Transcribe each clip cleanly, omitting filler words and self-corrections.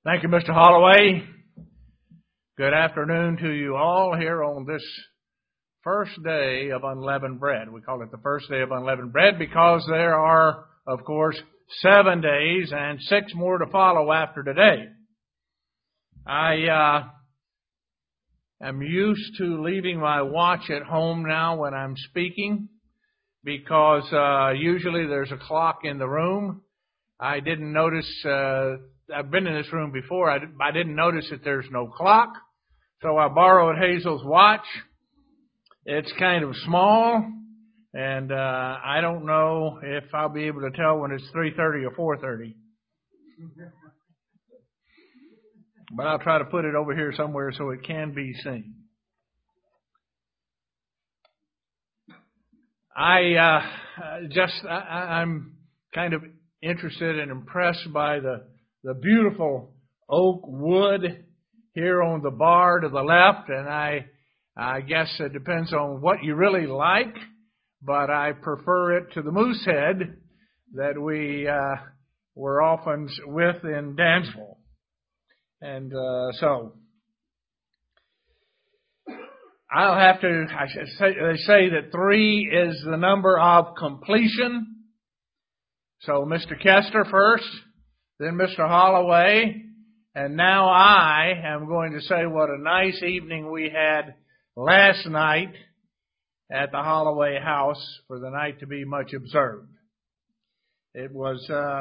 Thank you, Mr. Holloway. Good afternoon to you all here on this first day of unleavened bread. We call it the first day of unleavened bread because there are, of course, 7 days and 6 more to follow after today. I am used to leaving my watch at home now when I'm speaking because usually there's a clock in the room. I didn't notice, I've been in this room before, I didn't notice that there's no clock, so I borrowed Hazel's watch. It's kind of small, and I don't know if I'll be able to tell when it's 3:30 or 4:30. But I'll try to put it over here somewhere so it can be seen. I'm kind of interested and impressed by the beautiful oak wood here on the bar to the left, and I guess it depends on what you really like, but I prefer it to the moose head that we were often with in Dansville. And so I'll have to, they say that 3 is the number of completion. So Mr. Kester first, then Mr. Holloway, and now I am going to say what a nice evening we had last night at the Holloway house for the night to be much observed. It was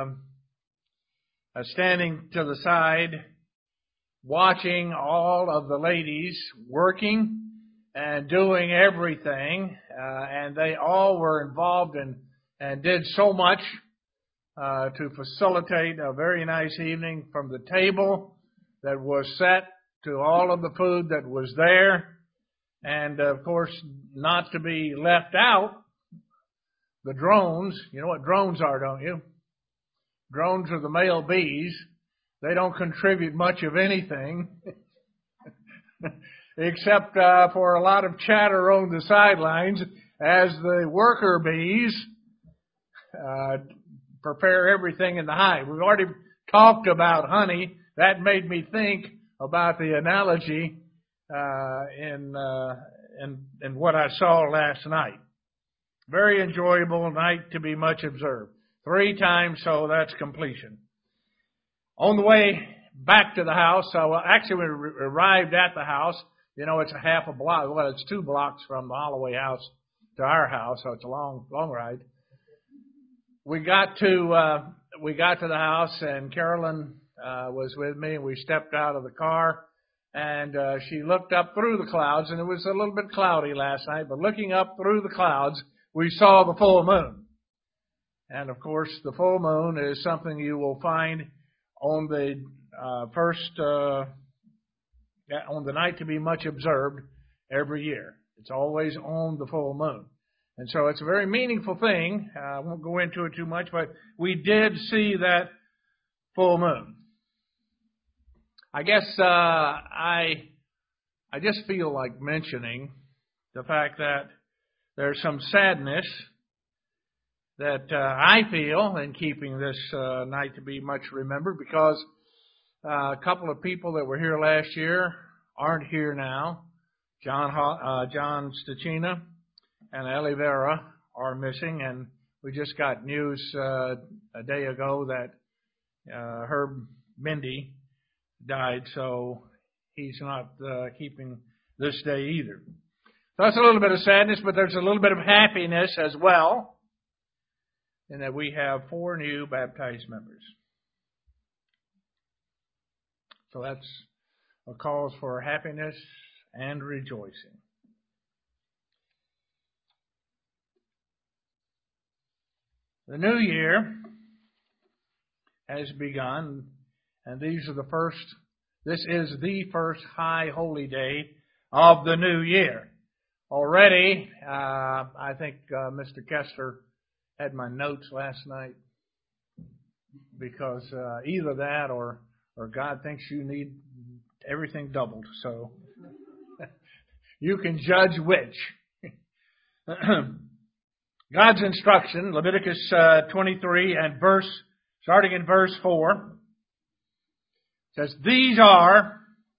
standing to the side, watching all of the ladies working and doing everything, and they all were involved and did so much to facilitate a very nice evening, from the table that was set to all of the food that was there. And, of course, not to be left out, the drones. You know what drones are, don't you? Drones are the male bees. They don't contribute much of anything except for a lot of chatter on the sidelines as the worker bees prepare everything in the hive. We've already talked about honey. That made me think about the analogy in what I saw last night. Very enjoyable night to be much observed. 3 times, so that's completion. On the way back to the house, actually we arrived at the house. You know, it's a half a block. Well, it's 2 blocks from the Holloway house to our house, so it's a long ride. We got to the house, and Carolyn was with me, and we stepped out of the car, and she looked up through the clouds, and it was a little bit cloudy last night, but looking up through the clouds, we saw the full moon. And of course, the full moon is something you will find on the on the night to be much observed every year. It's always on the full moon. And so it's a very meaningful thing. I won't go into it too much, but we did see that full moon. I guess I just feel like mentioning the fact that there's some sadness that I feel in keeping this night to be much remembered, because a couple of people that were here last year aren't here now. John Stachina and Ellie Vera are missing, and we just got news a day ago that Herb Mindy died, so he's not keeping this day either. So that's a little bit of sadness, but there's a little bit of happiness as well, in that we have 4 new baptized members. So that's a cause for happiness and rejoicing. The new year has begun, and this is the first high holy day of the new year. Already, I think Mr. Kester had my notes last night, because either that or God thinks you need everything doubled. So you can judge which. God's instruction, Leviticus 23 and starting in verse 4. It says, these are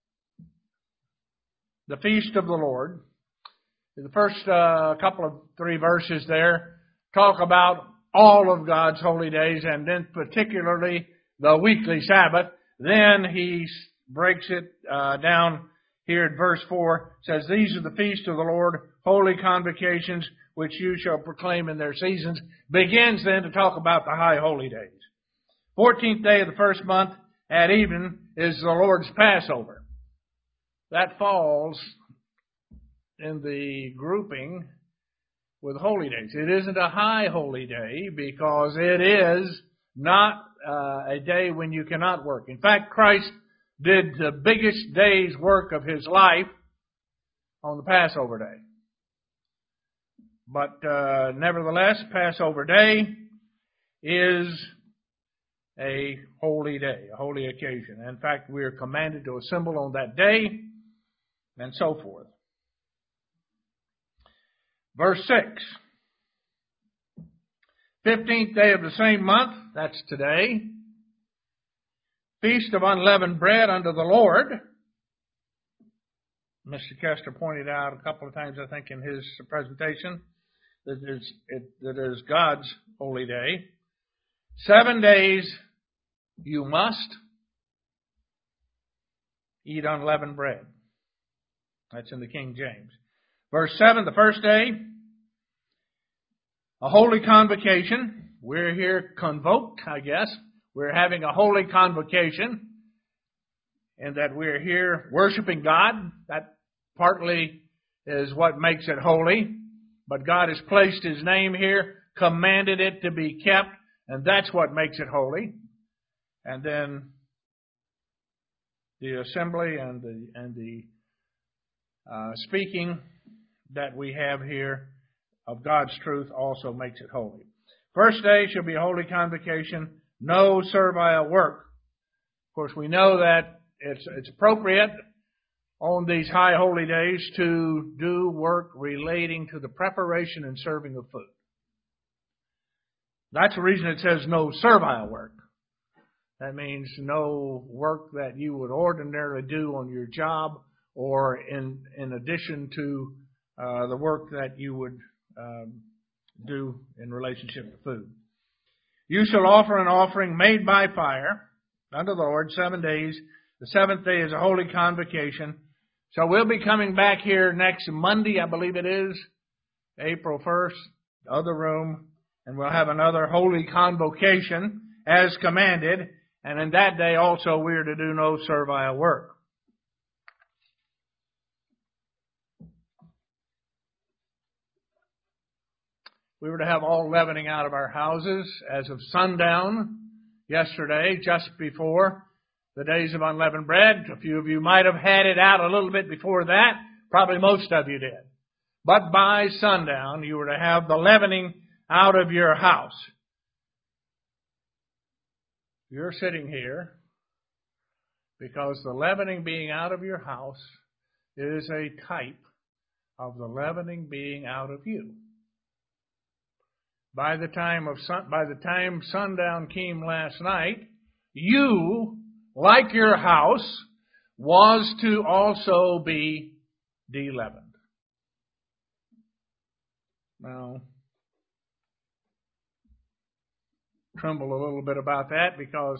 the feast of the Lord. The first couple of 3 verses there talk about all of God's holy days, and then particularly the weekly Sabbath. Then he breaks it down here at verse 4. It says, these are the feasts of the Lord, holy convocations, which you shall proclaim in their seasons. Begins then to talk about the high holy days. 14th day of the first month at even is the Lord's Passover. That falls in the grouping with holy days. It isn't a high holy day because it is not a day when you cannot work. In fact, Christ did the biggest day's work of his life on the Passover day. But nevertheless, Passover day is a holy day, a holy occasion. In fact, we are commanded to assemble on that day and so forth. Verse 6. 15th day of the same month, that's today. Feast of unleavened bread unto the Lord. Mr. Kester pointed out a couple of times, I think, in his presentation, that it is God's holy day. 7 days you must eat unleavened bread. That's in the King James. Verse 7, the first day, a holy convocation. We're here convoked, I guess. We're having a holy convocation in that we're here worshiping God. That partly is what makes it holy. But God has placed His name here, commanded it to be kept, and that's what makes it holy. And then the assembly and the speaking that we have here of God's truth also makes it holy. First day shall be a holy convocation, no servile work. Of course, we know that it's appropriate on these high holy days to do work relating to the preparation and serving of food. That's the reason it says no servile work. That means no work that you would ordinarily do on your job or in addition to the work that you would do in relationship to food. You shall offer an offering made by fire unto the Lord 7 days. The 7th day is a holy convocation. So we'll be coming back here next Monday, I believe it is, April 1st, the other room, and we'll have another holy convocation as commanded. And in that day also we are to do no servile work. We were to have all leavening out of our houses as of sundown yesterday, just before the days of unleavened bread. A few of you might have had it out a little bit before that. Probably most of you did. But by sundown, you were to have the leavening out of your house. You're sitting here because the leavening being out of your house is a type of the leavening being out of you. By the time sundown came last night, you, like your house, was to also be de-leavened. Now, tremble a little bit about that because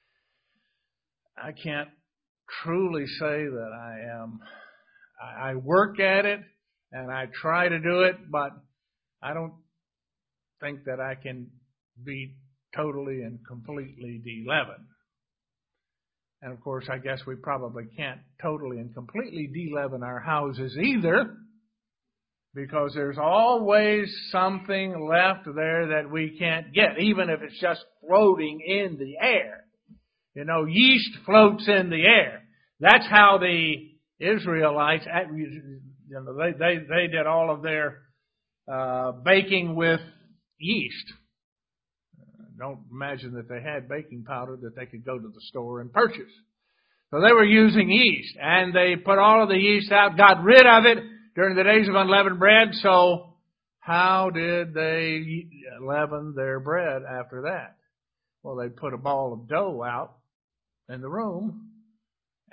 I can't truly say that I work at it and I try to do it, but I don't think that I can be totally and completely de-leavened. And of course, I guess we probably can't totally and completely de-leaven our houses either, because there's always something left there that we can't get, even if it's just floating in the air. You know, yeast floats in the air. That's how the Israelites, they did all of their baking with yeast. Don't imagine that they had baking powder that they could go to the store and purchase. So they were using yeast, and they put all of the yeast out, got rid of it during the days of unleavened bread. So how did they leaven their bread after that? Well, they put a ball of dough out in the room,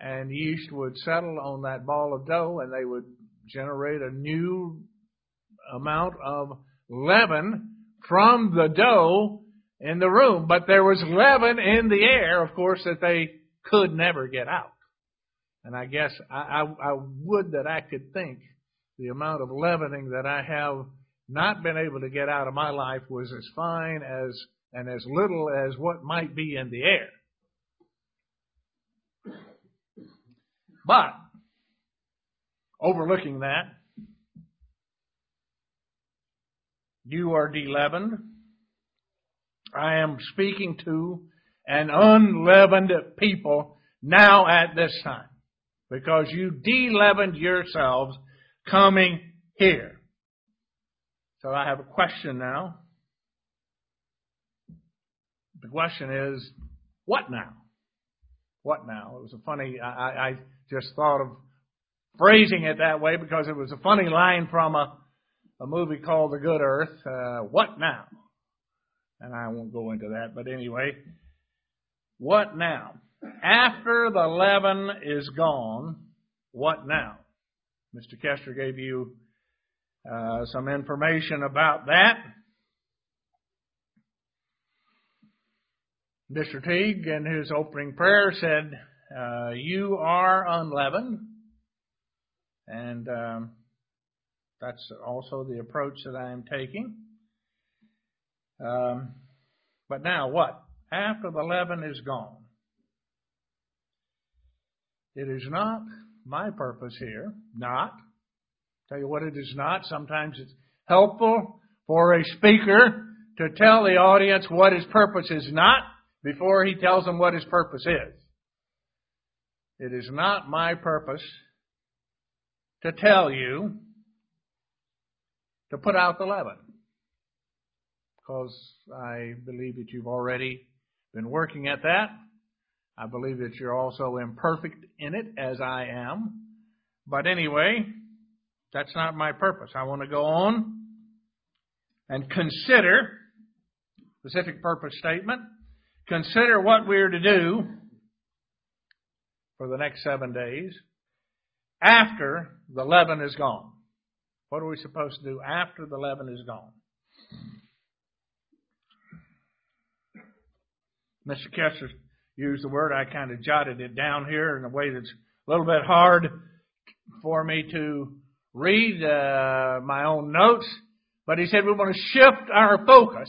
and yeast would settle on that ball of dough, and they would generate a new amount of leaven from the dough in the room. But there was leaven in the air, of course, that they could never get out. And I guess I would that I could think the amount of leavening that I have not been able to get out of my life was as fine as and as little as what might be in the air. But, overlooking that, you are de-leavened. I am speaking to an unleavened people now at this time, because you de-leavened yourselves coming here. So I have a question now. The question is, what now? What now? It was a funny, I just thought of phrasing it that way because it was a funny line from a movie called The Good Earth. What now? And I won't go into that, but anyway, what now? After the leaven is gone, what now? Mr. Kester gave you some information about that. Mr. Teague, in his opening prayer, said, you are unleavened. And that's also the approach that I am taking. But now what? After the leaven is gone. It is not my purpose here. Not. Tell you what it is not. Sometimes it's helpful for a speaker to tell the audience what his purpose is not before he tells them what his purpose is. It is not my purpose to tell you to put out the leaven, because I believe that you've already been working at that. I believe that you're also imperfect in it, as I am. But anyway, that's not my purpose. I want to go on and consider, specific purpose statement, consider what we're to do for the next 7 days after the leaven is gone. What are we supposed to do after the leaven is gone? Mr. Kester used the word. I kind of jotted it down here in a way that's a little bit hard for me to read my own notes. But he said we want to shift our focus,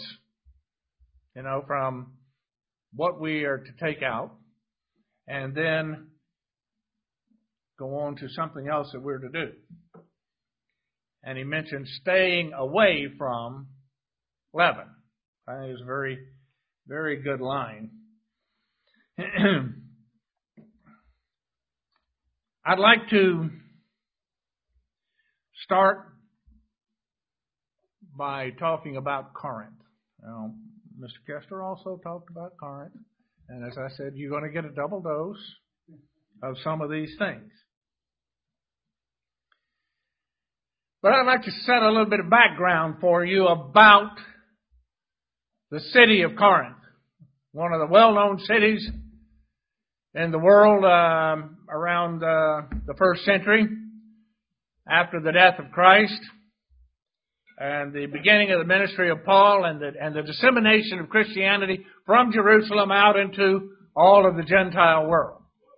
from what we are to take out, and then go on to something else that we're to do. And he mentioned staying away from leaven. I think it's a very, very good line. I'd like to start by talking about Corinth. Now, Mr. Kester also talked about Corinth. And as I said, you're going to get a double dose of some of these things. But I'd like to set a little bit of background for you about the city of Corinth, one of the well-known cities in the world around the first century after the death of Christ and the beginning of the ministry of Paul and the dissemination of Christianity from Jerusalem out into all of the Gentile world.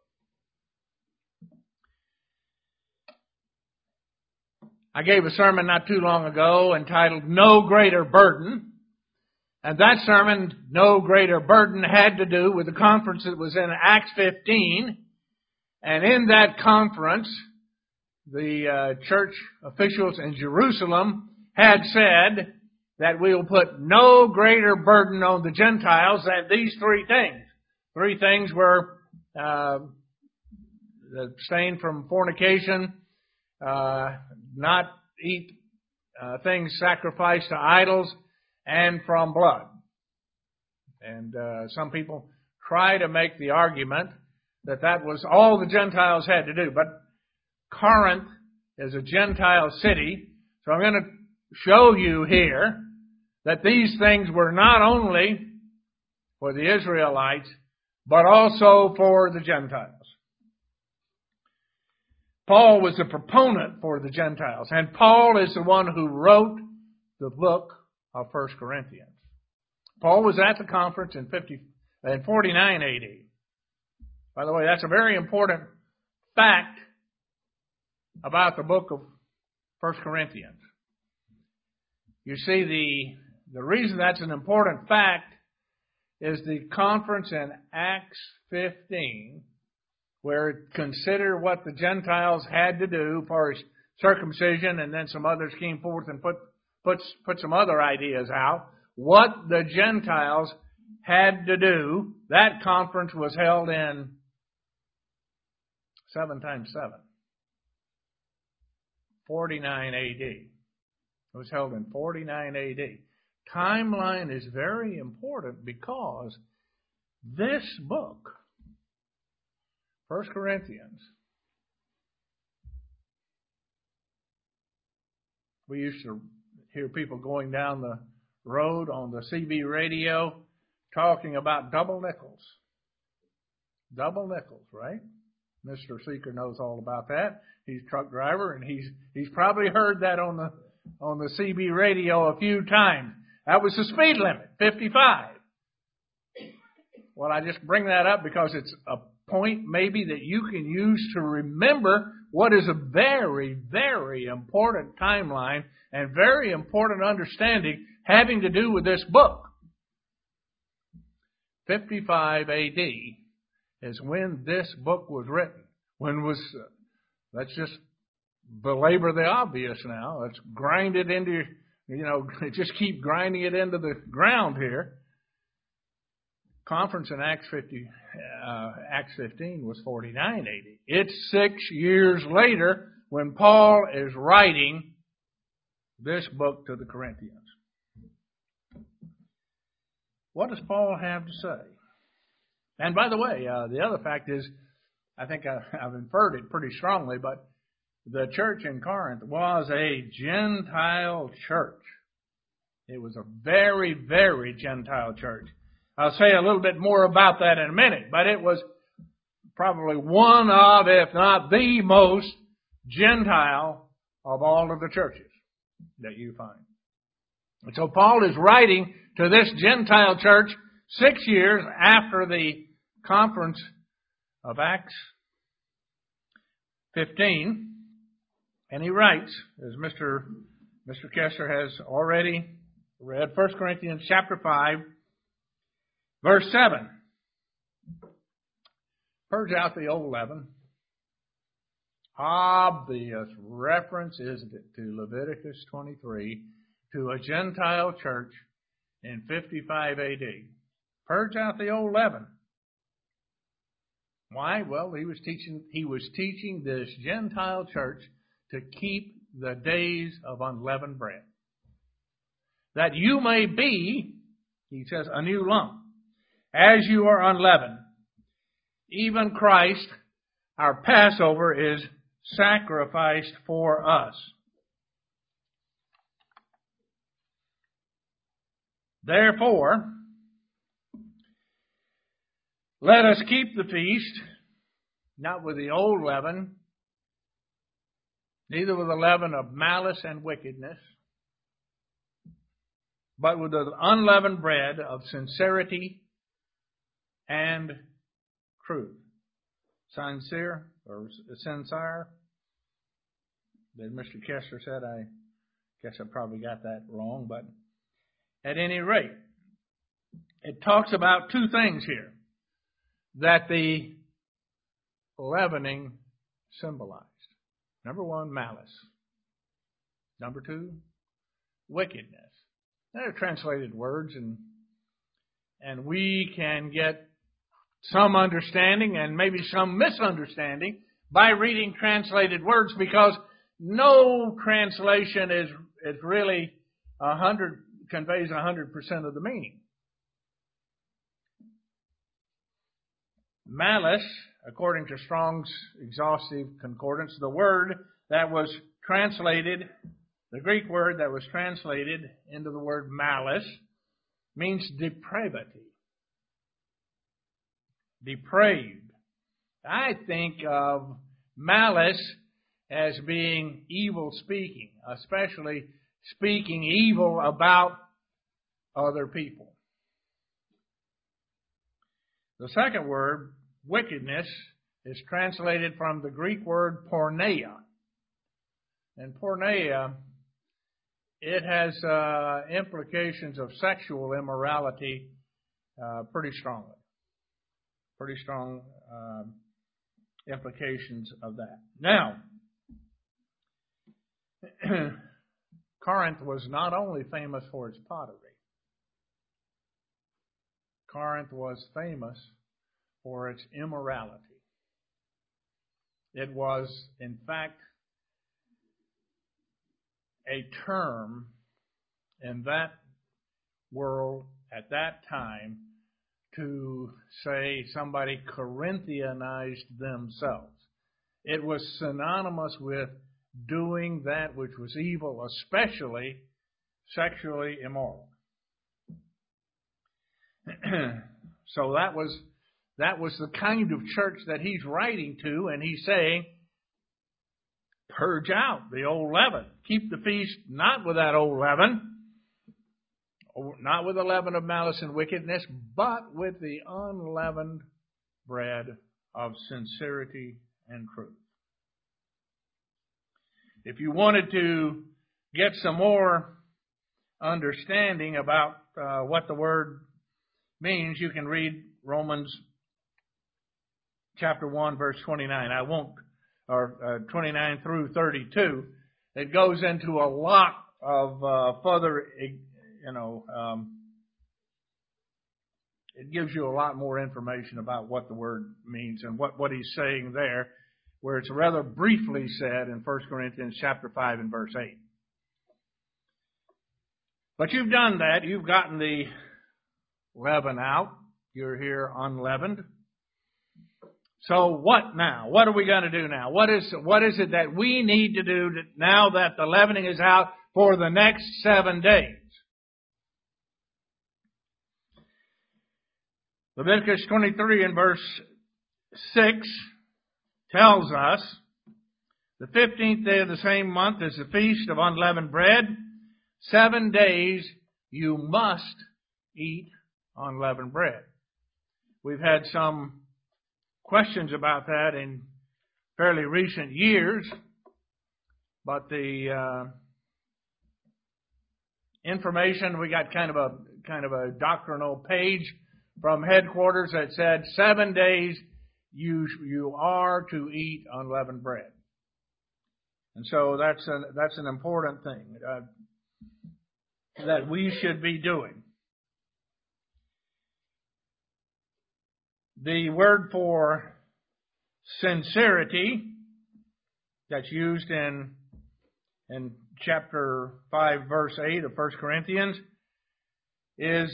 I gave a sermon not too long ago entitled No Greater Burden. And that sermon, No Greater Burden, had to do with the conference that was in Acts 15. And in that conference, the church officials in Jerusalem had said that we will put no greater burden on the Gentiles than these three things. Three things were abstain from fornication, not eat things sacrificed to idols, and from blood. And some people try to make the argument that that was all the Gentiles had to do. But Corinth is a Gentile city, so I'm going to show you here that these things were not only for the Israelites, but also for the Gentiles. Paul was the proponent for the Gentiles, and Paul is the one who wrote the book of 1 Corinthians. Paul was at the conference in 49 AD. By the way, that's a very important fact about the book of 1 Corinthians. You see, the reason that's an important fact is the conference in Acts 15, where it considered what the Gentiles had to do for circumcision, and then some others came forth and put some other ideas out. What the Gentiles had to do, that conference was held in 7 times 7. 49 AD. It was held in 49 AD. Timeline is very important because this book, 1 Corinthians, we used to hear people going down the road on the CB radio talking about double nickels. Double nickels, right? Mr. Seeker knows all about that. He's a truck driver, and he's probably heard that on the CB radio a few times. That was the speed limit, 55. Well, I just bring that up because it's a point maybe that you can use to remember what is a very, very important timeline and very important understanding having to do with this book. 55 AD is when this book was written. Let's just belabor the obvious now. Let's grind it into, just keep grinding it into the ground here. Conference in Acts 15 was 49 AD. It's 6 years later when Paul is writing this book to the Corinthians. What does Paul have to say? And by the way, the other fact is, I think I've inferred it pretty strongly, but the church in Corinth was a Gentile church. It was a very, very Gentile church. I'll say a little bit more about that in a minute, but it was probably one of, if not the most Gentile of all of the churches that you find. And so Paul is writing to this Gentile church 6 years after the conference of Acts 15, and he writes, as Mr. Kessler has already read, 1 Corinthians chapter 5, verse 7. Purge out the old leaven. Obvious reference, isn't it, to Leviticus 23, to a Gentile church in 55 AD. Purge out the old leaven. Why? Well, he was teaching this Gentile church to keep the days of unleavened bread. That you may be, he says, a new lump, as you are unleavened. Even Christ, our Passover, is sacrificed for us. Therefore, let us keep the feast, not with the old leaven, neither with the leaven of malice and wickedness, but with the unleavened bread of sincerity and truth. Sincere, or sincere, that Mr. Kessler said. I guess I probably got that wrong, but at any rate, it talks about two things here that the leavening symbolized. Number one, malice. Number two, wickedness. They're translated words, and we can get some understanding and maybe some misunderstanding by reading translated words, because no translation is really conveys 100% of the meaning. Malice, according to Strong's Exhaustive Concordance, the word that was translated, the Greek word that was translated into the word malice, means depravity. Depraved. I think of malice as being evil speaking, especially speaking evil about other people. The second word, wickedness, is translated from the Greek word porneia. And porneia, it has implications of sexual immorality pretty strongly. Pretty strong implications of that. Now, Corinth was not only famous for its pottery. Corinth was famous for its immorality. It was, in fact, a term in that world at that time to say somebody Corinthianized themselves. It was synonymous with doing that which was evil, especially sexually immoral. So that was the kind of church that he's writing to, and he's saying, purge out the old leaven. Keep the feast not with that old leaven, not with the leaven of malice and wickedness, but with the unleavened bread of sincerity and truth. If you wanted to get some more understanding about what the word means, you can read Romans chapter 1, verse 29. I won't, or 29 through 32. It goes into a lot of further, it gives you a lot more information about what the word means and what he's saying there, where it's rather briefly said in 1 Corinthians chapter 5 and verse 8. But you've done that. You've gotten the leaven out. You're here unleavened. So what now? What are we going to do now? What is it that we need to do now that the leavening is out for the next 7 days? Leviticus 23 and verse 6 tells us, the 15th day of the same month is the feast of unleavened bread. 7 days you must eat unleavened bread. We've had some questions about that in fairly recent years, but the information, we got kind of a doctrinal page from headquarters that said 7 days you are to eat unleavened bread, and so that's an important thing that we should be doing. The word for sincerity that's used in chapter 5, verse 8 of 1 Corinthians is,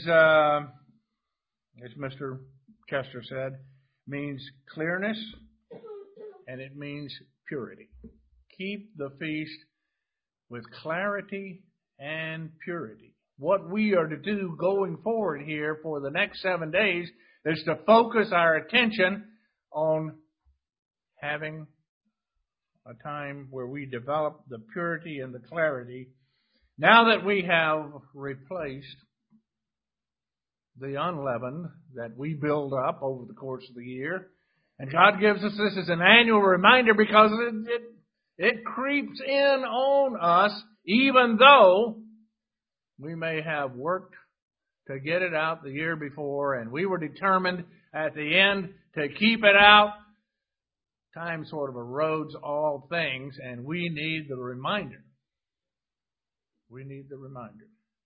as Mr. Kester said, means clearness and it means purity. Keep the feast with clarity and purity. What we are to do going forward here for the next 7 days is to focus our attention on having a time where we develop the purity and the clarity. Now that we have replaced the unleavened that we build up over the course of the year, and God gives us this as an annual reminder because it creeps in on us, even though we may have worked to get it out the year before, and we were determined at the end to keep it out. Time sort of erodes all things, and we need the reminder. We need the reminder.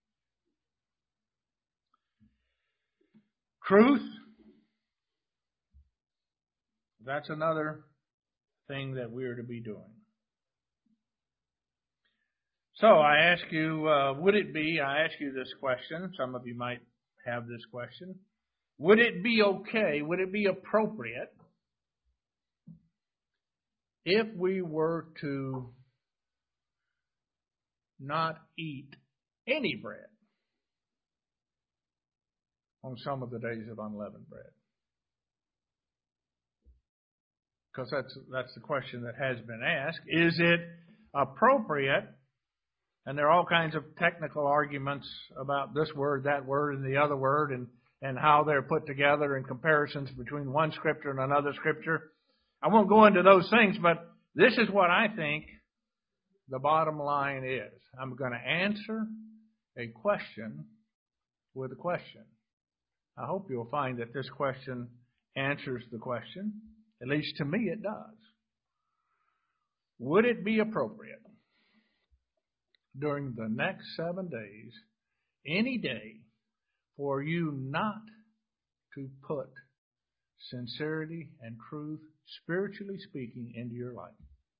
Truth, that's another thing that we are to be doing. So I ask you, I ask you this question, some of you might have this question. Would it be okay, would it be appropriate if we were to not eat any bread on some of the days of unleavened bread? because that's the question that has been asked. Is it appropriate? And there are all kinds of technical arguments about this word, that word, and the other word, and how they're put together and comparisons between one Scripture and another Scripture. I won't go into those things, but this is what I think the bottom line is. I'm going to answer a question with a question. I hope you'll find that this question answers the question. At least to me it does. Would it be appropriate during the next 7 days, any day, for you not to put sincerity and truth, spiritually speaking, into your life?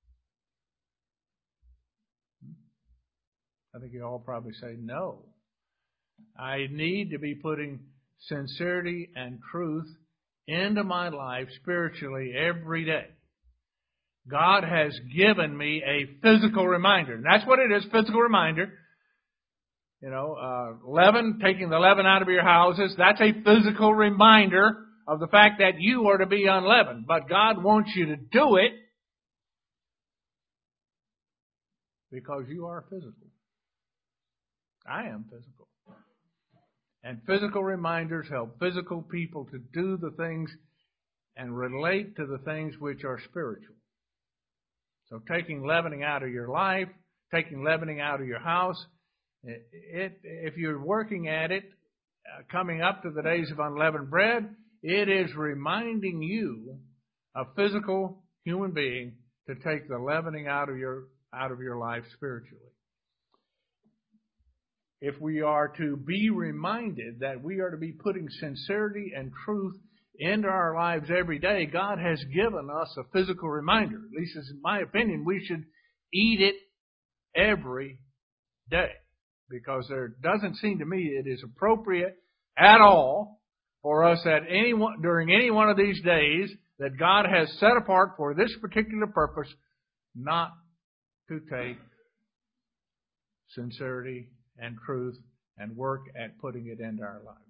I think you all probably say no. I need to be putting sincerity and truth into my life spiritually every day. God has given me a physical reminder. And that's what it is, physical reminder. Leaven, taking the leaven out of your houses, that's a physical reminder of the fact that you are to be unleavened. But God wants you to do it because you are physical. I am physical. And physical reminders help physical people to do the things and relate to the things which are spiritual. So taking leavening out of your life, taking leavening out of your house, if you're working at it, coming up to the days of unleavened bread, it is reminding you, a physical human being, to take the leavening out of your life spiritually. If we are to be reminded that we are to be putting sincerity and truth into our lives every day, God has given us a physical reminder. At least, in my opinion, we should eat it every day. Because there doesn't seem to me it is appropriate at all for us during any one of these days that God has set apart for this particular purpose not to take sincerity and truth and work at putting it into our lives.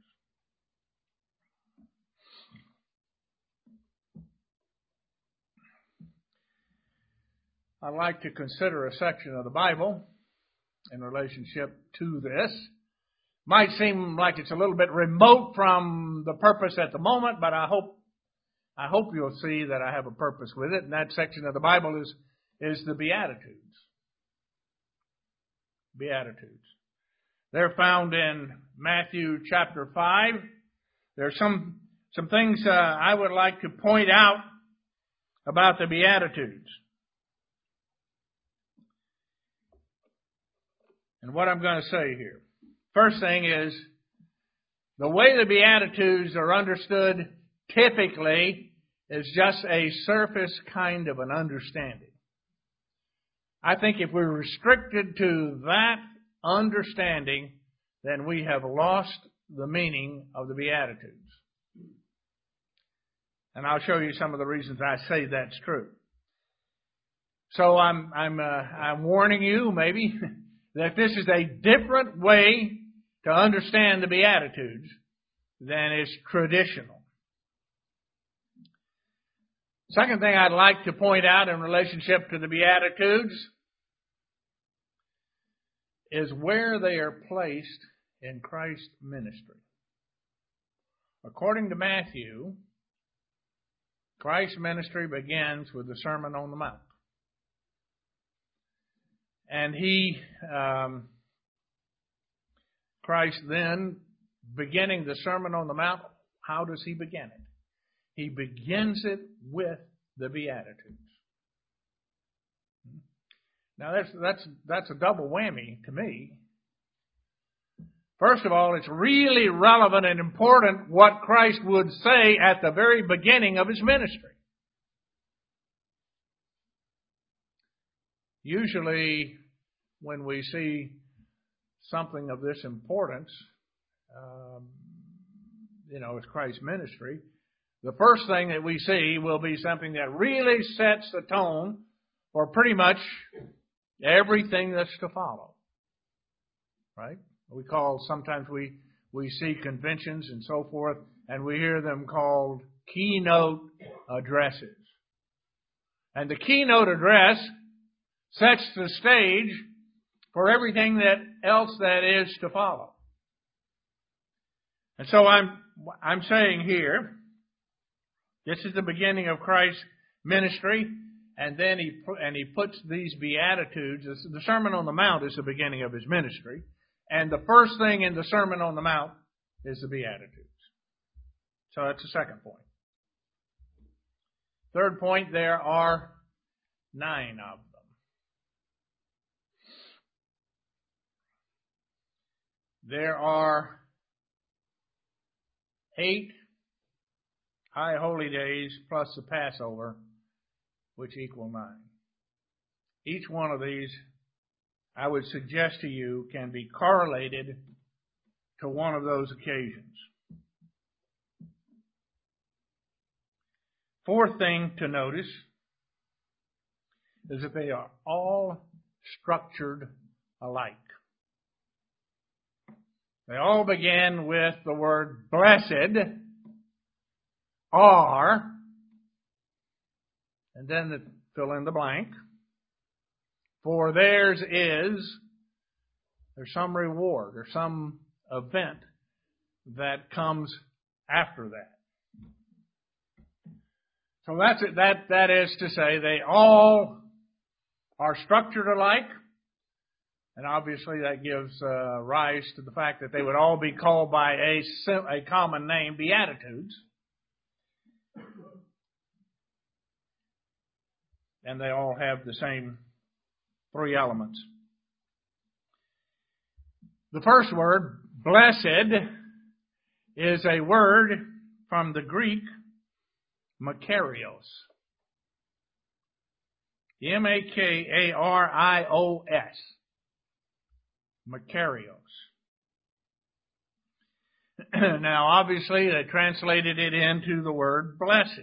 I'd like to consider a section of the Bible in relationship to this. Might seem like it's a little bit remote from the purpose at the moment, but I hope you'll see that I have a purpose with it. And that section of the Bible is the Beatitudes. Beatitudes. They're found in Matthew chapter 5. There's some things I would like to point out about the Beatitudes. And what I'm going to say here. First thing is, the way the Beatitudes are understood typically is just a surface kind of an understanding. I think if we're restricted to that understanding, then we have lost the meaning of the Beatitudes. And I'll show you some of the reasons I say that's true. So I'm warning you, maybe, that this is a different way to understand the Beatitudes than is traditional. Second thing I'd like to point out in relationship to the Beatitudes is where they are placed in Christ's ministry. According to Matthew, Christ's ministry begins with the Sermon on the Mount. And Christ then, beginning the Sermon on the Mount, how does He begin it? He begins it with the Beatitudes. Now that's a double whammy to me. First of all, it's really relevant and important what Christ would say at the very beginning of His ministry. Usually, when we see something of this importance, as Christ's ministry, the first thing that we see will be something that really sets the tone for pretty much everything that's to follow. Right? Sometimes we see conventions and so forth, and we hear them called keynote addresses. And the keynote address sets the stage for everything else that is to follow. And so I'm saying here, this is the beginning of Christ's ministry, and then he puts these Beatitudes. The Sermon on the Mount is the beginning of his ministry, and the first thing in the Sermon on the Mount is the Beatitudes. So that's the second point. Third point, there are 9 of them. There are 8 high holy days plus the Passover, which equal 9. Each one of these, I would suggest to you, can be correlated to one of those occasions. Fourth thing to notice is that they are all structured alike. They all begin with the word blessed are, and then fill in the blank. For theirs is, there's some reward or some event that comes after that. So that's it. That is to say, they all are structured alike, and obviously that gives rise to the fact that they would all be called by a common name, Beatitudes. And they all have the same 3 elements. The first word, blessed, is a word from the Greek Makarios. M-A-K-A-R-I-O-S. Makarios. Now, obviously, they translated it into the word blessed.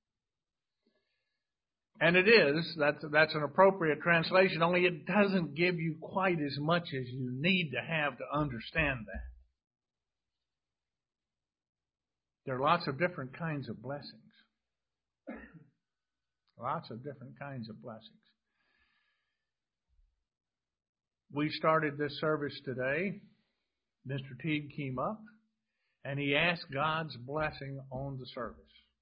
And it is. That's an appropriate translation, only it doesn't give you quite as much as you need to have to understand that. There are lots of different kinds of blessings. Lots of different kinds of blessings. We started this service today. Mr. Teague came up and he asked God's blessing on the service.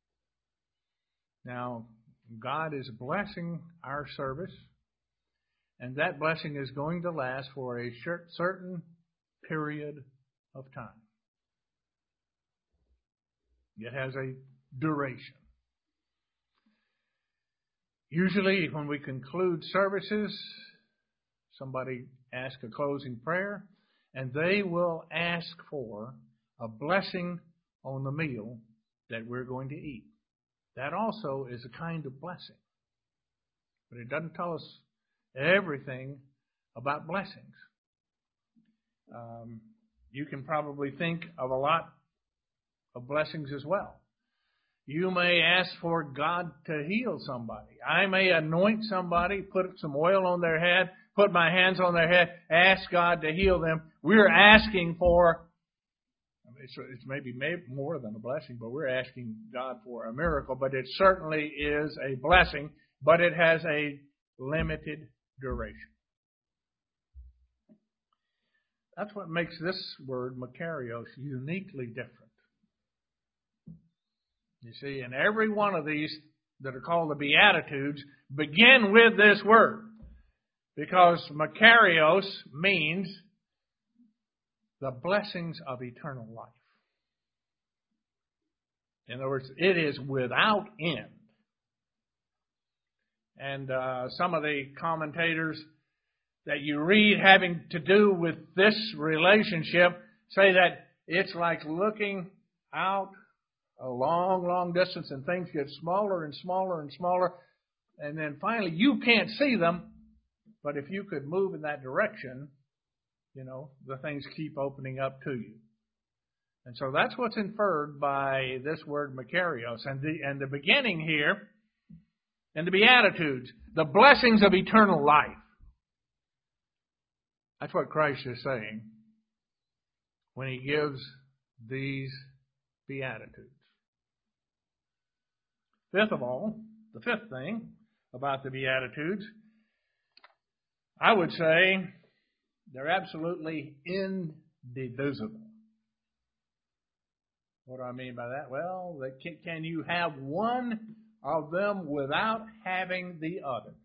Now, God is blessing our service, and that blessing is going to last for a certain period of time. It has a duration. Usually, when we conclude services, somebody asks a closing prayer, and they will ask for a blessing on the meal that we're going to eat. That also is a kind of blessing. But it doesn't tell us everything about blessings. You can probably think of a lot of blessings as well. You may ask for God to heal somebody. I may anoint somebody, put some oil on their head, put my hands on their head, ask God to heal them. We're asking for, it's maybe more than a blessing, but we're asking God for a miracle. But it certainly is a blessing, but it has a limited duration. That's what makes this word, Makarios, uniquely different. You see, and every one of these that are called the Beatitudes begin with this word, because Makarios means the blessings of eternal life. In other words, it is without end. And some of the commentators that you read having to do with this relationship say that it's like looking out a long, long distance and things get smaller and smaller and smaller. And then finally you can't see them, but if you could move in that direction, the things keep opening up to you. And so that's what's inferred by this word Makarios. And the beginning here, in the Beatitudes, the blessings of eternal life. That's what Christ is saying when He gives these Beatitudes. Fifth of all, the fifth thing, about the Beatitudes. I would say they're absolutely indivisible. What do I mean by that? Well, can you have one of them without having the others?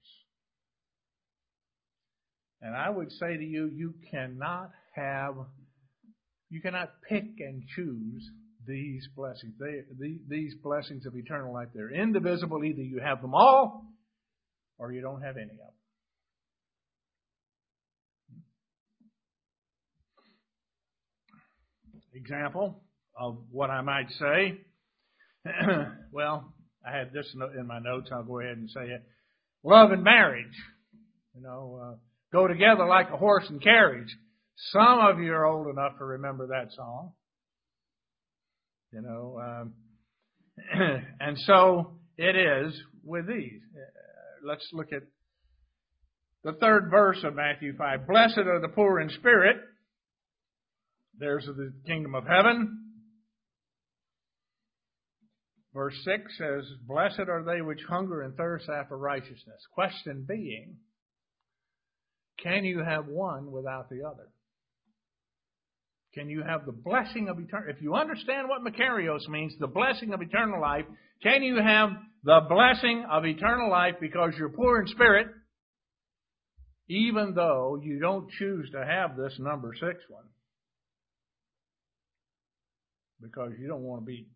And I would say to you, you cannot pick and choose these blessings. These blessings of eternal life, they're indivisible. Either you have them all or you don't have any of them. Example of what I might say. Well, I had this in my notes. I'll go ahead and say it. Love and marriage, go together like a horse and carriage. Some of you are old enough to remember that song. And so it is with these. Let's look at the third verse of Matthew 5. Blessed are the poor in spirit. There's the kingdom of heaven. Verse 6 says, blessed are they which hunger and thirst after righteousness. Question being, can you have one without the other? Can you have the blessing of eternal life? If you understand what Makarios means, the blessing of eternal life, can you have the blessing of eternal life because you're poor in spirit, even though you don't choose to have this number 6 one? Because you don't want to be,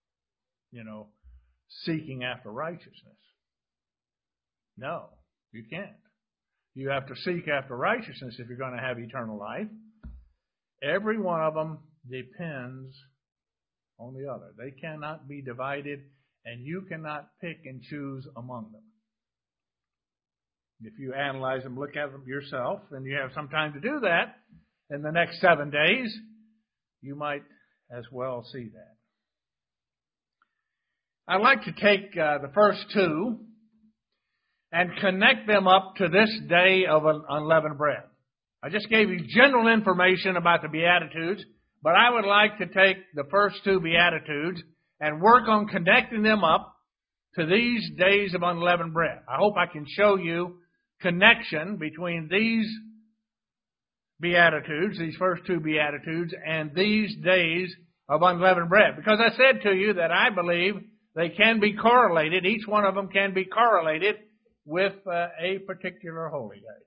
seeking after righteousness. No, you can't. You have to seek after righteousness if you're going to have eternal life. Every one of them depends on the other. They cannot be divided, and you cannot pick and choose among them. If you analyze them, look at them yourself, and you have some time to do that in the next 7 days, you might as well see that. I'd like to take the first 2 and connect them up to this day of unleavened bread. I just gave you general information about the Beatitudes, but I would like to take the first 2 Beatitudes and work on connecting them up to these days of unleavened bread. I hope I can show you connection between these Beatitudes, these first 2 Beatitudes, and these days of unleavened bread. Because I said to you that I believe they can be correlated, each one of them can be correlated with a particular holy day.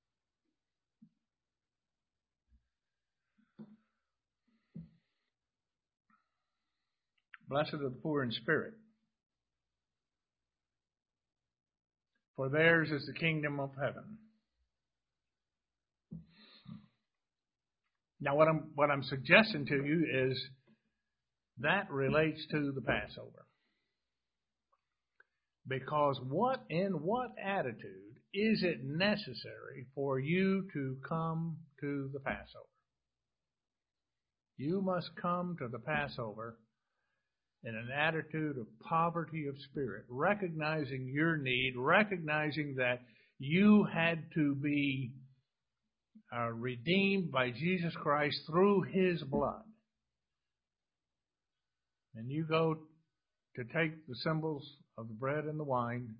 Blessed are the poor in spirit, for theirs is the kingdom of heaven. Now, what I'm suggesting to you is that relates to the Passover. Because in what attitude is it necessary for you to come to the Passover? You must come to the Passover in an attitude of poverty of spirit, recognizing your need, recognizing that you had to be redeemed by Jesus Christ through His blood. And you go to take the symbols of the bread and the wine,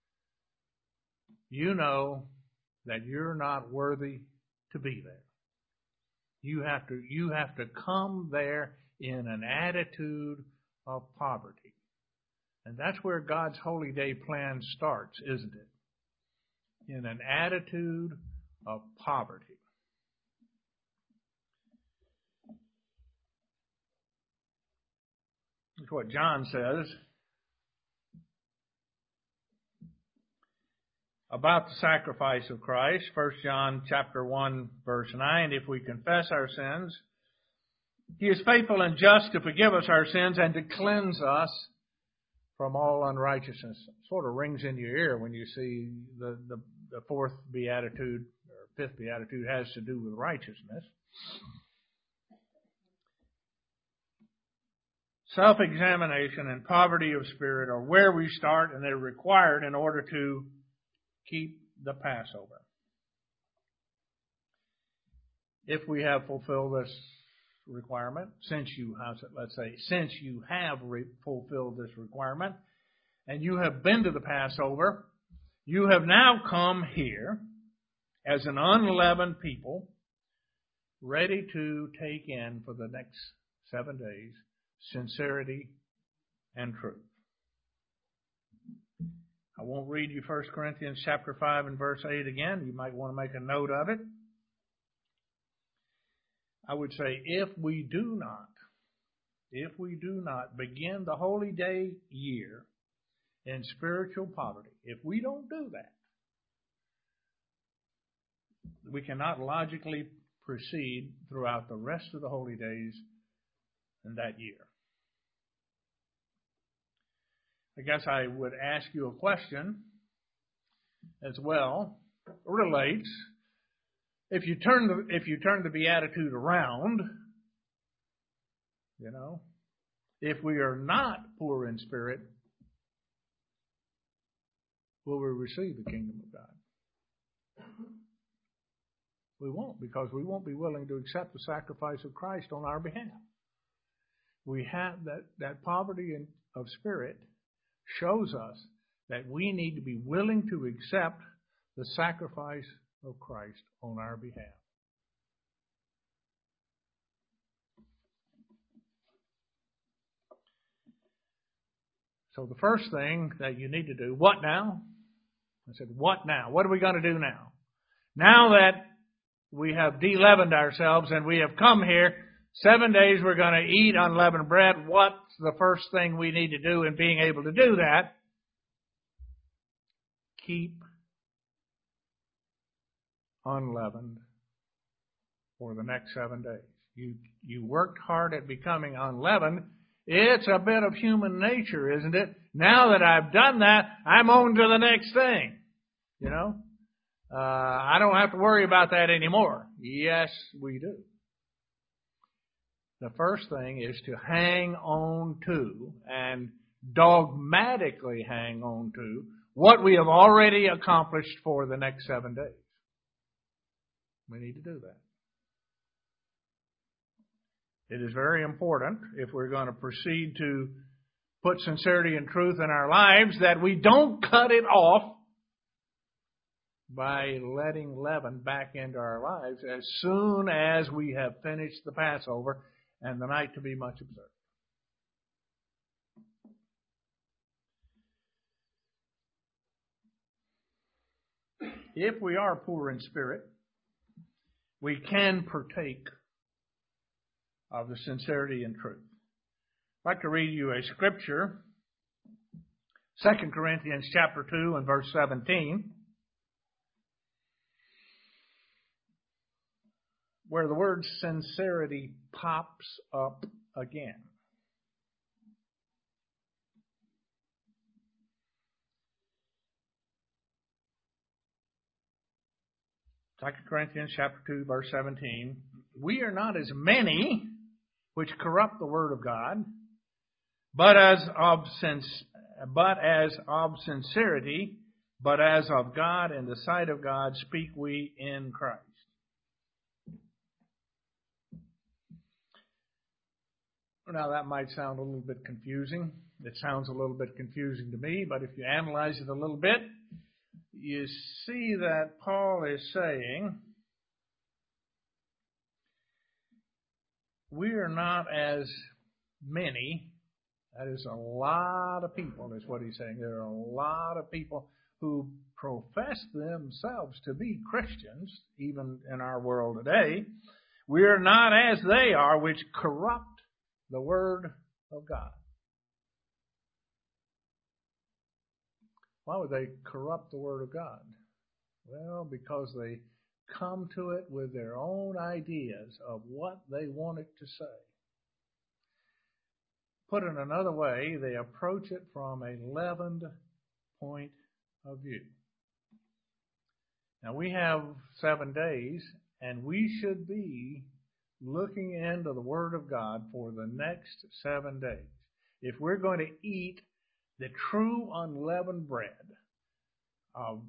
you know that you're not worthy to be there. You have to come there in an attitude of poverty. And that's where God's holy day plan starts, isn't it? In an attitude of poverty. That's what John says about the sacrifice of Christ. 1 John chapter 1, verse 9, if we confess our sins, He is faithful and just to forgive us our sins and to cleanse us from all unrighteousness. It sort of rings in your ear when you see the fourth beatitude, or fifth beatitude, has to do with righteousness. Self-examination and poverty of spirit are where we start, and they're required in order to keep the Passover. If we have fulfilled this requirement, since you have fulfilled this requirement, and you have been to the Passover, You have now come here as an unleavened people, ready to take in for the next 7 days sincerity and truth. I won't read you 1 Corinthians chapter 5 and verse 8 again. You might want to make a note of it. I would say, if we do not begin the holy day year in spiritual poverty, if we don't do that, we cannot logically proceed throughout the rest of the holy days in that year. I guess I would ask you a question as well. It relates. If you turn the beatitude around, if we are not poor in spirit, will we receive the kingdom of God? We won't, because we won't be willing to accept the sacrifice of Christ on our behalf. We have that poverty of spirit shows us that we need to be willing to accept the sacrifice of Christ on our behalf. So the first thing that you need to do, what now? I said, what now? What are we going to do now? Now that we have de-leavened ourselves and we have come here, 7 days we're going to eat unleavened bread. What's the first thing we need to do in being able to do that? Keep unleavened for the next 7 days. You worked hard at becoming unleavened. It's a bit of human nature, isn't it? Now that I've done that, I'm on to the next thing. I don't have to worry about that anymore. Yes, we do. The first thing is to hang on to and dogmatically hang on to what we have already accomplished for the next 7 days. We need to do that. It is very important, if we're going to proceed to put sincerity and truth in our lives, that we don't cut it off by letting leaven back into our lives as soon as we have finished the Passover and the night to be much observed. If we are poor in spirit, we can partake of the sincerity and truth. I'd like to read you a scripture, 2 Corinthians chapter 2 and verse 17, where the word sincerity pops up again. 2 Corinthians chapter 2, verse 17. We are not as many which corrupt the word of God, but as of sincerity, but as of God, in the sight of God, speak we in Christ. Now that might sound a little bit confusing. It sounds a little bit confusing to me, but if you analyze it a little bit, you see that Paul is saying, we are not as many. That is a lot of people, is what he's saying. There are a lot of people who profess themselves to be Christians, even in our world today. We are not as they are, which corrupt the Word of God. Why would they corrupt the Word of God? Well, because they come to it with their own ideas of what they want it to say. Put in another way, they approach it from a leavened point of view. Now, we have 7 days, and we should be looking into the Word of God for the next 7 days. If we're going to eat the true unleavened bread of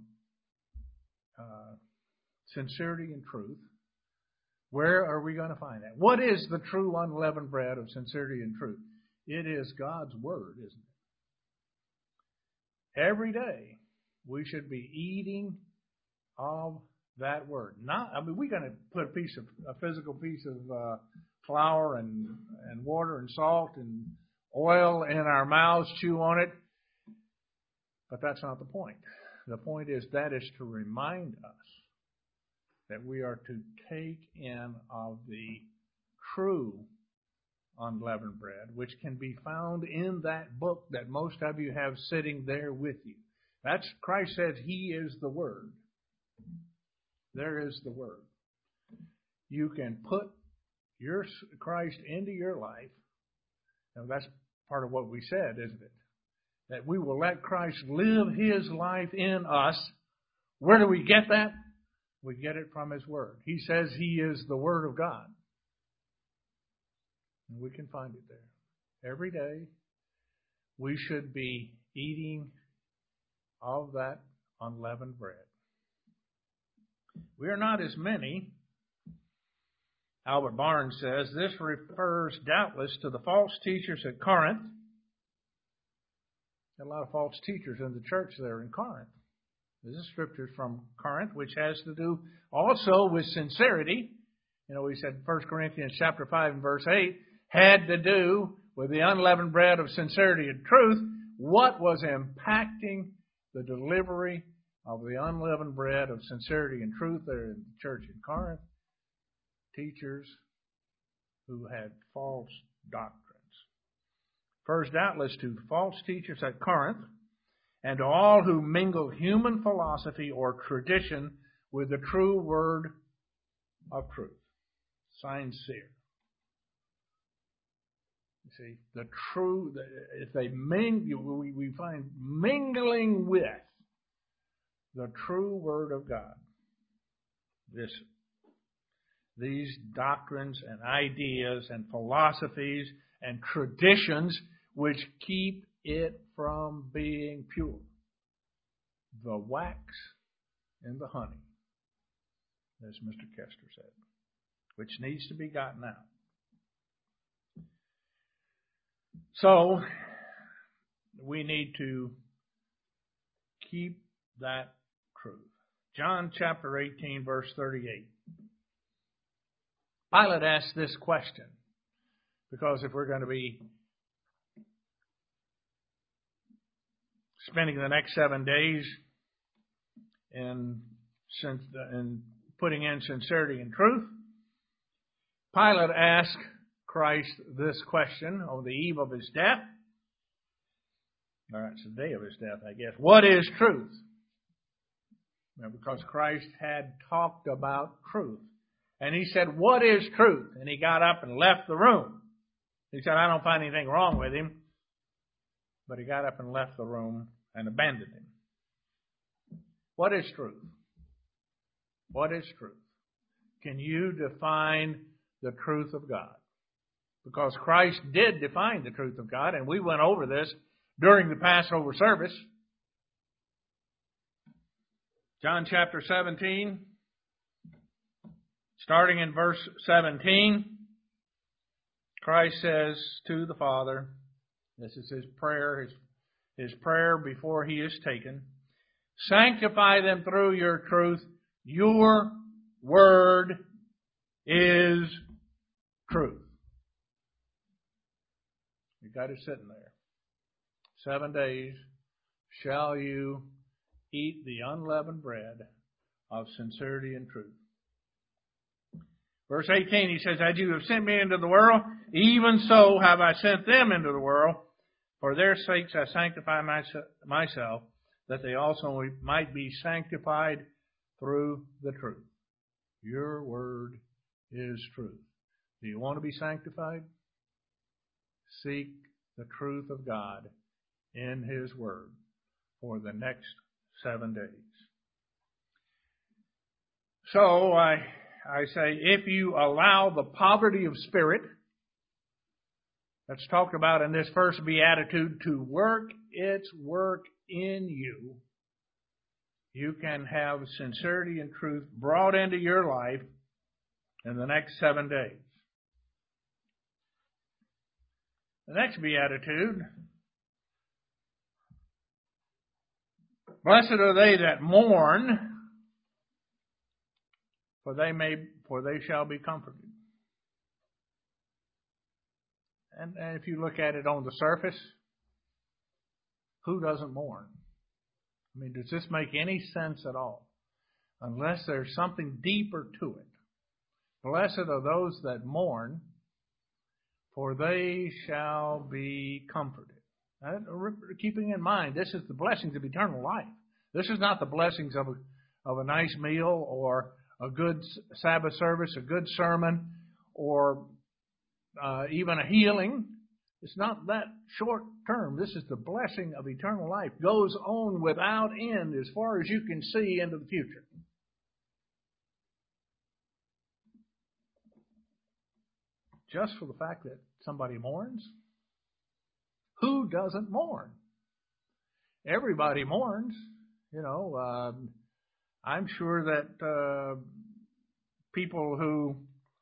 sincerity and truth, where are we going to find that? What is the true unleavened bread of sincerity and truth? It is God's Word, isn't it? Every day we should be eating of that word. We're going to put a physical piece of flour and water and salt and oil in our mouths, chew on it, but that's not the point. The point is that is to remind us that we are to take in of the true unleavened bread, which can be found in that book that most of you have sitting there with you. That's Christ says He is the Word. There is the Word. You can put your Christ into your life. Now that's part of what we said, isn't it? That we will let Christ live His life in us. Where do we get that? We get it from His Word. He says He is the Word of God. And we can find it there. Every day, we should be eating of that unleavened bread. We are not as many. Albert Barnes says this refers doubtless to the false teachers at Corinth. A lot of false teachers in the church there in Corinth. This is scripture from Corinth, which has to do also with sincerity. You know, we said 1 Corinthians chapter 5 and verse 8 had to do with the unleavened bread of sincerity and truth. What was impacting the delivery of the unleavened bread of sincerity and truth there in the church in Corinth? Teachers who had false doctrines. First, doubtless, to false teachers at Corinth, and to all who mingle human philosophy or tradition with the true word of truth. Sincere. You see, the true, if they mingle, we find mingling with the true word of God. These doctrines and ideas and philosophies and traditions which keep it from being pure. The wax and the honey, as Mr. Kester said, which needs to be gotten out. So, we need to keep that truth. John chapter 18, verse 38. Pilate asked this question, because if we're going to be spending the next 7 days in putting in sincerity and truth, Pilate asked Christ this question on the eve of His death. Or it's the day of His death, I guess. What is truth? Now, because Christ had talked about truth. And He said, what is truth? And He got up and left the room. He said, I don't find anything wrong with Him. But He got up and left the room and abandoned Him. What is truth? What is truth? Can you define the truth of God? Because Christ did define the truth of God, and we went over this during the Passover service. John chapter 17, starting in verse 17, Christ says to the Father, this is His prayer, His prayer before He is taken, sanctify them through your truth. Your word is truth. You got it sitting there. 7 days shall you eat the unleavened bread of sincerity and truth. Verse 18, He says, as you have sent me into the world, even so have I sent them into the world. For their sakes I sanctify myself, that they also might be sanctified through the truth. Your word is truth. Do you want to be sanctified? Seek the truth of God in His Word for the next 7 days. So I say, if you allow the poverty of spirit that's talked about in this first beatitude to work its work in you, you can have sincerity and truth brought into your life in the next 7 days. The next beatitude Blessed are they that mourn, for they shall be comforted. And if you look at it on the surface, who doesn't mourn? I mean, does this make any sense at all? Unless there's something deeper to it. Blessed are those that mourn, for they shall be comforted. Now, keeping in mind, this is the blessings of eternal life. This is not the blessings of a nice meal or a good Sabbath service, a good sermon, or even a healing. It's not that short term. This is the blessing of eternal life. Goes on without end as far as you can see into the future. Just for the fact that somebody mourns? Who doesn't mourn? Everybody mourns. I'm sure that people who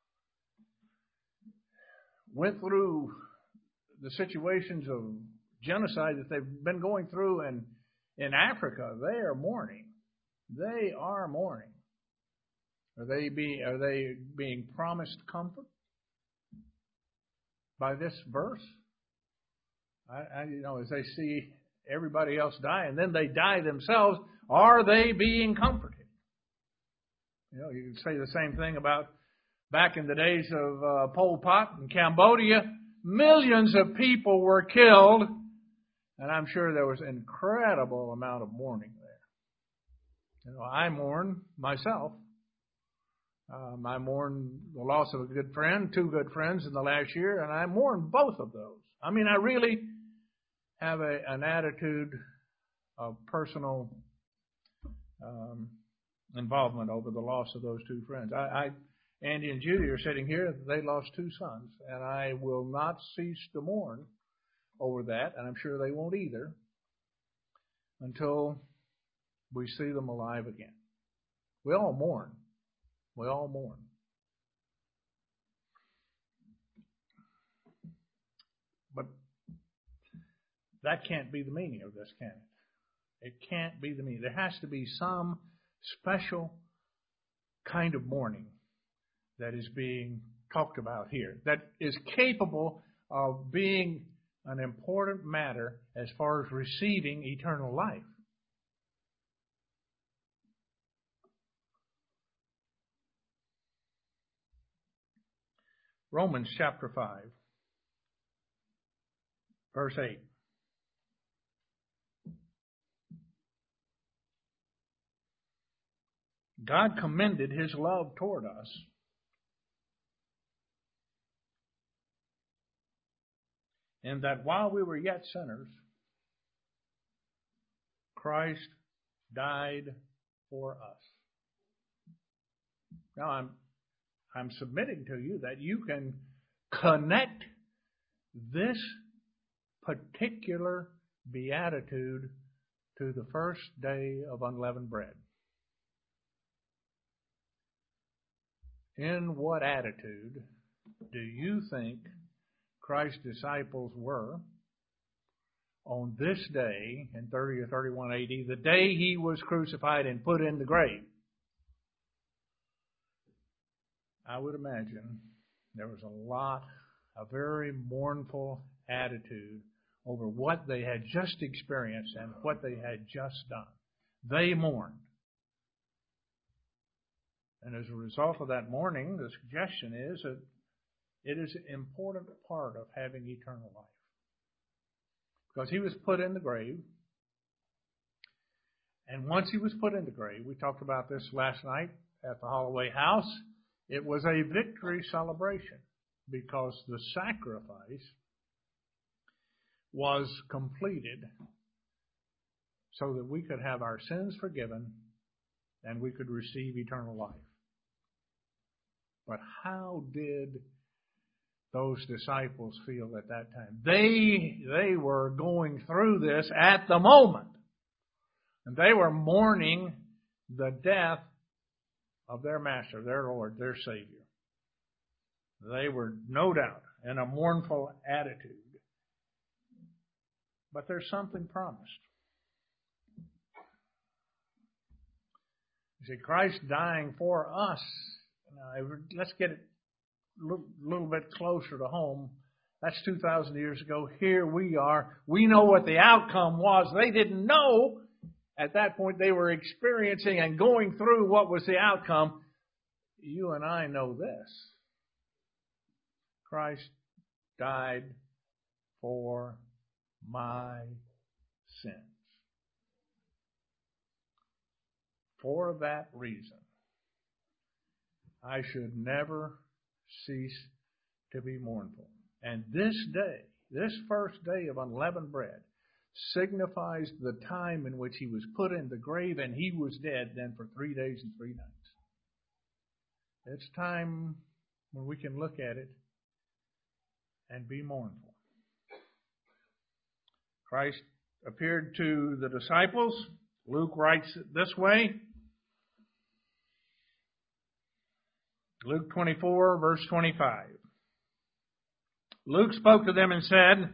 went through the situations of genocide that they've been going through in Africa, they are mourning. They are mourning. Are they being promised comfort by this verse? As they see everybody else die and then they die themselves, are they being comforted? You can say the same thing about back in the days of Pol Pot in Cambodia. Millions of people were killed, and I'm sure there was an incredible amount of mourning there. I mourn myself. I mourn the loss of a good friend, 2 good friends in the last year, and I mourn both of those. I mean, I really have an attitude of personal involvement over the loss of those 2 friends. Andy and Judy are sitting here. They lost 2 sons, and I will not cease to mourn over that, and I'm sure they won't either, until we see them alive again. We all mourn. We all mourn. But that can't be the meaning of this, can it? It can't be the meaning. There has to be some special kind of mourning that is being talked about here, that is capable of being an important matter as far as receiving eternal life. Romans chapter 5, verse 8. God commended His love toward us in that while we were yet sinners, Christ died for us. Now, I'm submitting to you that you can connect this particular beatitude to the first day of unleavened bread. In what attitude do you think Christ's disciples were on this day in 30 or 31 AD, the day He was crucified and put in the grave? I would imagine there was a very mournful attitude over what they had just experienced and what they had just done. They mourned. And as a result of that mourning, the suggestion is that it is an important part of having eternal life. Because He was put in the grave. And once He was put in the grave, we talked about this last night at the Holloway House, it was a victory celebration because the sacrifice was completed so that we could have our sins forgiven and we could receive eternal life. But how did those disciples feel at that time? They were going through this at the moment. And they were mourning the death of their Master, their Lord, their Savior. They were, no doubt, in a mournful attitude. But there's something promised. You see, Christ dying for us. Now, let's get it a little bit closer to home. That's 2,000 years ago. Here we are. We know what the outcome was. They didn't know at that point. They were experiencing and going through what was the outcome. You and I know this. Christ died for my sins. For that reason, I should never cease to be mournful. And this day, this first day of unleavened bread, signifies the time in which he was put in the grave and he was dead then for 3 days and 3 nights. It's time when we can look at it and be mournful. Christ appeared to the disciples. Luke writes it this way. Luke 24, verse 25. Luke spoke to them and said,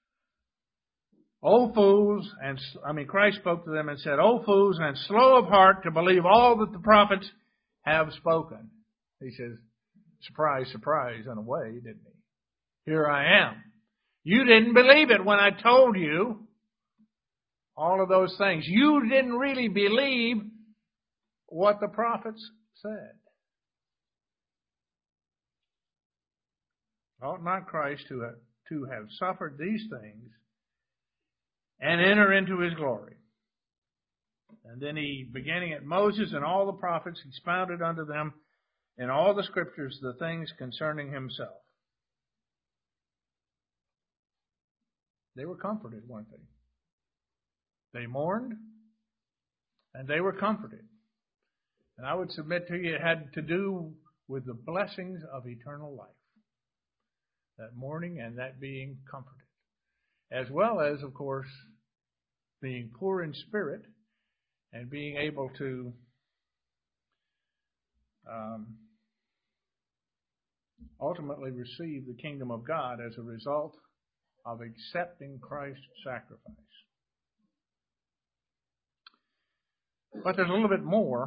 Christ spoke to them and said, O fools, and slow of heart to believe all that the prophets have spoken. He says, surprise, surprise, in a way, didn't he? Here I am. You didn't believe it when I told you all of those things. You didn't really believe what the prophets said. Ought not Christ to have suffered these things and enter into his glory? And then he, beginning at Moses and all the prophets, expounded unto them in all the scriptures the things concerning himself. They were comforted, weren't they? They mourned and they were comforted. And I would submit to you it had to do with the blessings of eternal life. That mourning and that being comforted. As well as, of course, being poor in spirit and being able to ultimately receive the kingdom of God as a result of accepting Christ's sacrifice. But there's a little bit more.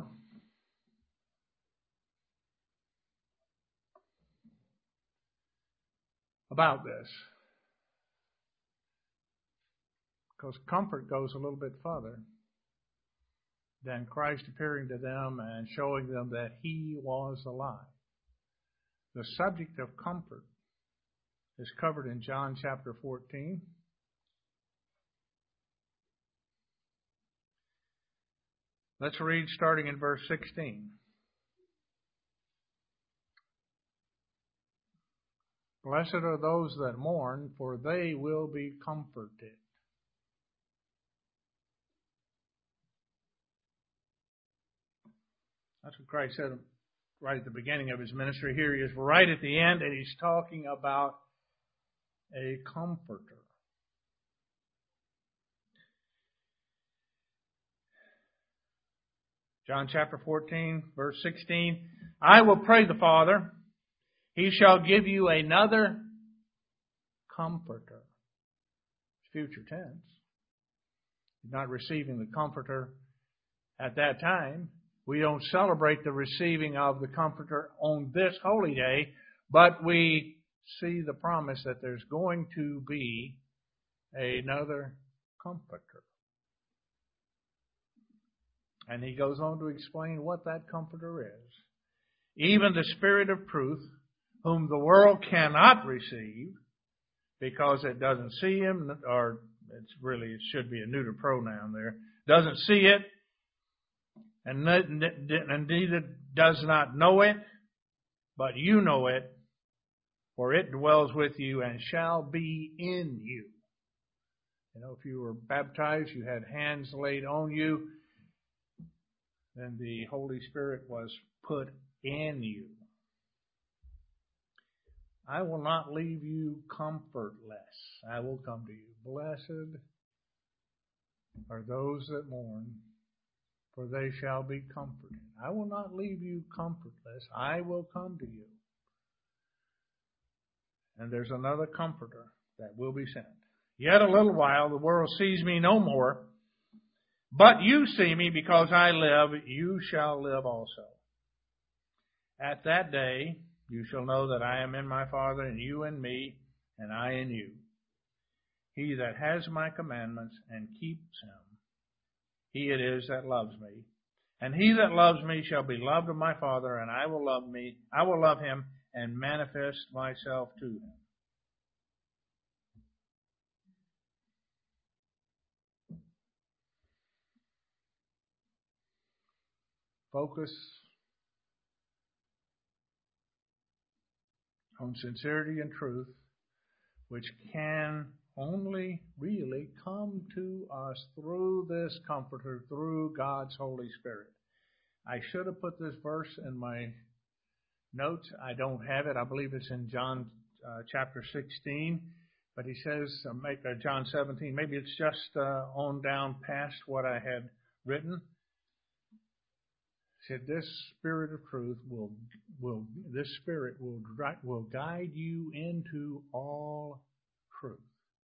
About this. Because comfort goes a little bit further than Christ appearing to them and showing them that he was alive. The subject of comfort is covered in John chapter 14. Let's read starting in verse 16. Blessed are those that mourn, for they will be comforted. That's what Christ said right at the beginning of his ministry. Here he is right at the end, and he's talking about a comforter. John chapter 14, verse 16. I will pray the Father, he shall give you another comforter. Future tense. He's not receiving the comforter at that time. We don't celebrate the receiving of the comforter on this holy day, but we see the promise that there's going to be another comforter. And he goes on to explain what that comforter is. Even the Spirit of truth, whom the world cannot receive, because it doesn't see him, or it should be a neuter pronoun there, doesn't see it, and neither does not know it, but you know it, for it dwells with you and shall be in you. You know, if you were baptized, you had hands laid on you, then the Holy Spirit was put in you. I will not leave you comfortless. I will come to you. Blessed are those that mourn, for they shall be comforted. I will not leave you comfortless. I will come to you. And there's another comforter that will be sent. Yet a little while, the world sees me no more. But you see me, because I live, you shall live also. At that day you shall know that I am in my Father, and you in me, and I in you. He that has my commandments and keeps them, he it is that loves me. And he that loves me shall be loved of my Father, and I will love him and manifest myself to him. Focus on sincerity and truth, which can only really come to us through this Comforter, through God's Holy Spirit. I should have put this verse in my notes. I don't have it. I believe it's in John chapter 16. But he says, John 17, maybe it's just on down past what I had written. He said, this Spirit of truth will guide you into all truth.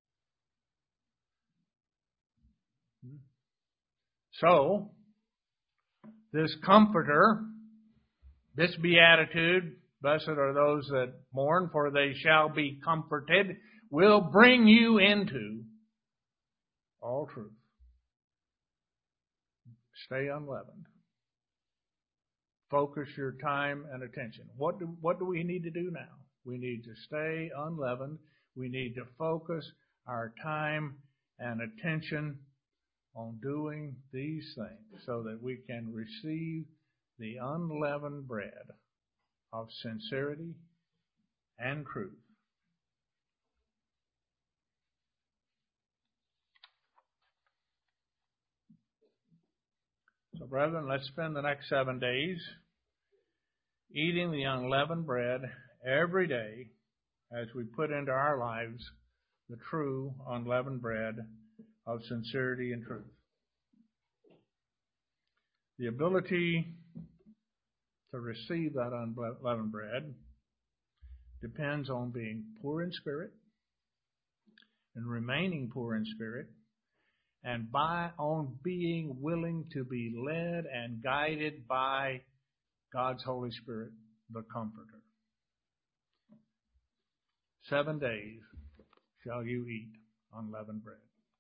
So, this Comforter, this beatitude, blessed are those that mourn, for they shall be comforted, will bring you into all truth. Stay unleavened. Focus your time and attention. What do we need to do now? We need to stay unleavened. We need to focus our time and attention on doing these things so that we can receive the unleavened bread of sincerity and truth. So, brethren, let's spend the next 7 days eating the unleavened bread every day as we put into our lives the true unleavened bread of sincerity and truth. The ability to receive that unleavened bread depends on being poor in spirit and remaining poor in spirit, and on being willing to be led and guided by God's Holy Spirit, the Comforter. 7 days shall you eat unleavened bread.